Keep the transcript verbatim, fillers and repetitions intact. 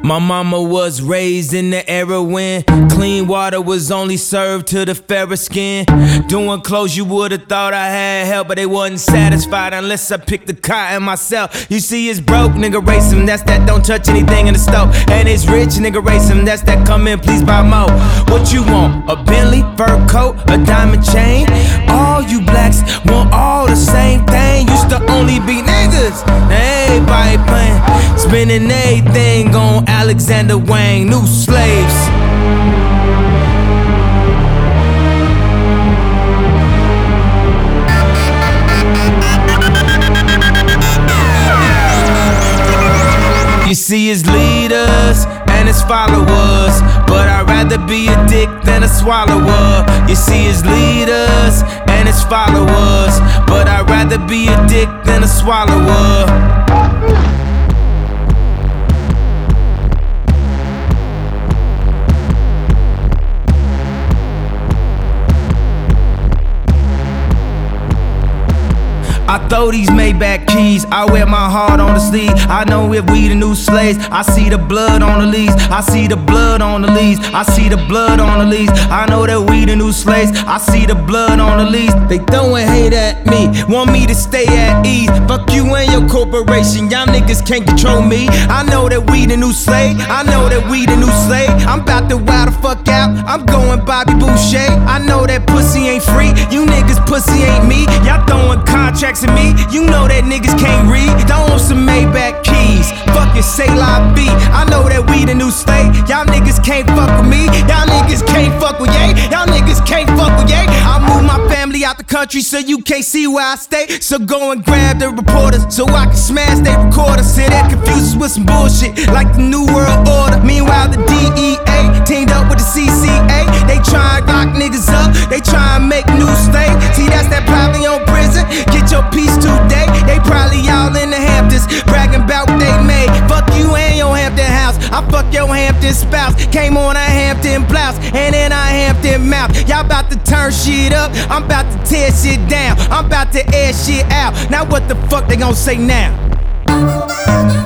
My mama was raised in the era when clean water was only served to the fairer skin. Doing clothes you would've thought I had help, but they wasn't satisfied unless I picked the cotton myself. You see it's broke, nigga race him, that's that don't touch anything in the stove. And it's rich, nigga race him, that's that come in, please buy more. What you want, a Bentley, fur coat, a diamond chain? All you blacks want all the same thing. Used to only be niggas, now everybody playing, spending everything on Alexander Wang, new slaves. You see his leaders and his followers, but I'd rather be a dick than a swallower. You see his leaders and his followers, but I'd rather be a dick than a swallower. I throw these Maybach keys, I wear my heart on the sleeve. I know if we the new slaves, I see the blood on the leaves. I see the blood on the leaves. I see the blood on the leaves. I know that we the new slaves, I see the blood on the leaves. They throwing hate at me, want me to stay at ease. Fuck you and your corporation, y'all niggas can't control me. I know that we the new slave, I know that we the new slave. I'm about to wild the fuck out, I'm going Bobby Boucher. I know that pussy ain't free, you niggas pussy ain't me. Y'all throwing contracts at me, you know that niggas can't read. Don't want some Maybach keys, fucking say la vie. I know that we the new slave, y'all niggas can't fuck with me. Y'all niggas can't fuck with yay, y'all niggas can't fuck with yay. I move my family out the country so you can't see where I stay. So go and grab the reporters so I can smash they recorders. Sit there confused with some bullshit like the New World Order. Meanwhile the D E A teamed up with the C C A. They try and lock niggas up, they try and make new slaves. See that's that probably on prison, get your piece today. They probably all in the Hamptons bragging about what they made. Fuck you and your Hampton house, I fuck your Hampton spouse. Came on a Hampton blouse and then a Hampton mouth. Y'all about to turn shit up, I'm about to tear shit down, I'm about to air shit out. Now what the fuck they gon' say now?